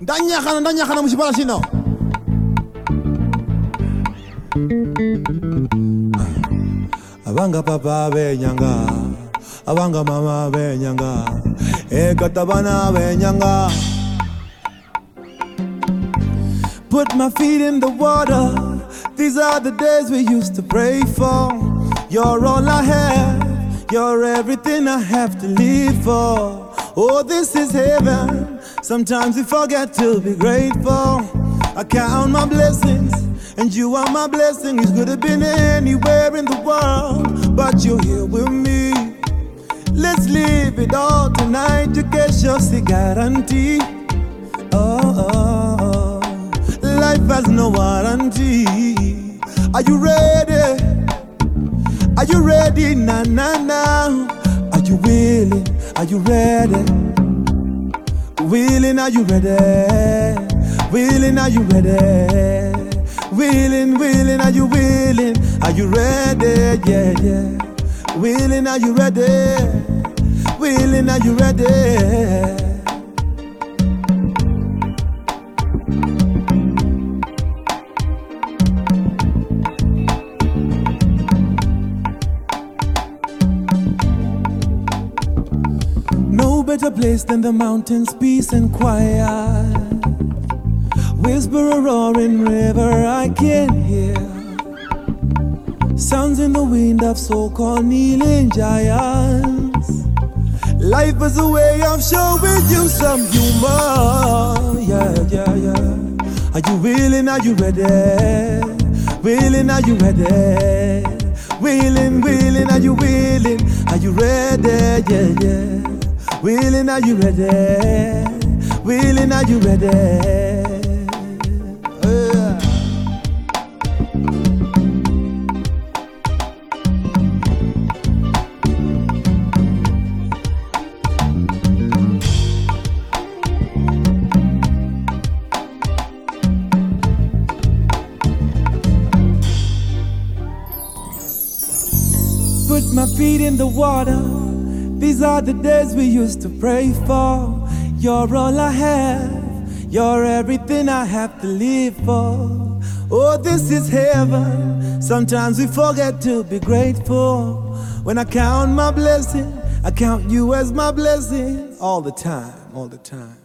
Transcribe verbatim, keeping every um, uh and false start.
Ndanyakana ndanyakana muchipala chino. Abanga papa benyanga, abanga mama benyanga, ekatabana benyanga. Put my feet in the water. These are the days we used to pray for. You're all I have. You're everything I have to live for. Oh, this is heaven. Sometimes we forget to be grateful. I count my blessings, and you are my blessing. You could have been anywhere in the world, but you're here with me. Let's live it all tonight. You get your guarantee. Oh, oh, oh. Life has no warranty. Are you ready? Are you ready? Na na na. Are you willing? Are you ready? Willing, are you ready? Willing, are you ready? Willing, willing, are you willing? Are you ready? Yeah, yeah. Willing, are you ready? Willing, are you ready? No better place than the mountains, peace and quiet. Whisper a roaring river I can hear. Sounds in the wind of so-called kneeling giants. Life is a way of showing you some humor. Yeah, yeah, yeah. Are you willing? Are you ready? Willing? Are you ready? Willing, willing, are you willing? Are you ready? Yeah, yeah. Willing, are you ready? Willing, are you ready? Uh. Put my feet in the water. These are the days we used to pray for. You're all I have. You're everything I have to live for. Oh, this is heaven. Sometimes we forget to be grateful. When I count my blessing, I count you as my blessing. All the time, all the time.